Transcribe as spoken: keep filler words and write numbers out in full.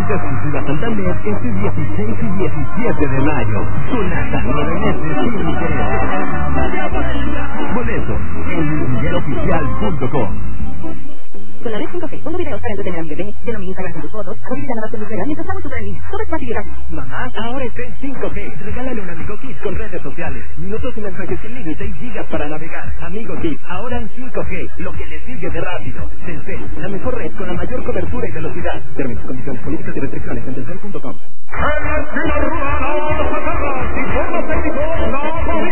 Visita exclusiva Santander este dieciséis y diecisiete de mayo. Con hasta nueve meses sin interés. Boletos en luis oficial punto com. Con la red cinco G, pongo videos para entretener a mi bebé, lleno mi Instagram con tus fotos, ahorita nada más con tus regalos mientras hago tu training. Todo es fácil y rápido. Mamá, ahora está en cinco G. Regálale un Amigo Kids con redes sociales, minutos y mensajes sin límite y gigas para navegar. Amigo Kids, ahora en cinco G, lo que le sigue de rápido. Telcel, la mejor red con la mayor cobertura y velocidad. Términos, condiciones, políticas y restricciones en telcel punto com.